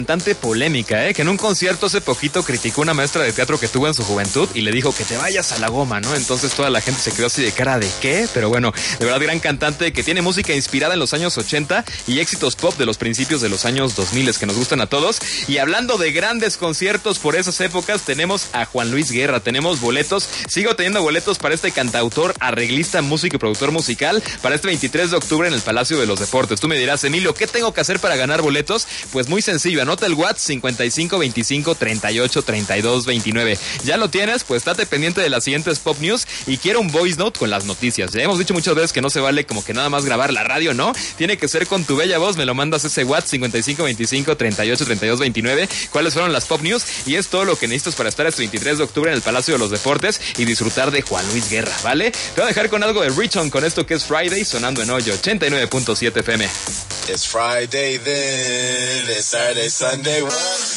Cantante polémica, que en un concierto hace poquito criticó una maestra de teatro que tuvo en su juventud y le dijo que te vayas a la goma, ¿no? Entonces toda la gente se quedó así de cara de ¿qué? Pero bueno, de verdad gran cantante que tiene música inspirada en los años 80 y éxitos pop de los principios de los años 2000 que nos gustan a todos. Y hablando de grandes conciertos por esas épocas, tenemos a Juan Luis Guerra, tenemos boletos, sigo teniendo boletos para este cantautor, arreglista, músico y productor musical para este 23 de octubre en el Palacio de los Deportes. Tú me dirás, Emilio, ¿qué tengo que hacer para ganar boletos? Pues muy sencillo, anota el WhatsApp 55 25 38 32 29. ¿Ya lo tienes? Pues estate pendiente de las siguientes Pop News y quiero un voice note con las noticias. Ya hemos dicho muchas veces que no se vale como que nada más grabar la radio, ¿no? Tiene que ser con tu bella voz, me lo mandas ese WhatsApp 55 25 38 32 29. ¿Cuáles fueron las Pop News? Y es todo lo que necesitas para estar este 23 de octubre en el Palacio de los Deportes y disfrutar de Juan Luis Guerra, ¿vale? Te voy a dejar con algo de Richon con esto que es Friday sonando en Hoyo 89.7 FM. It's Friday then, it's Saturday, Sunday.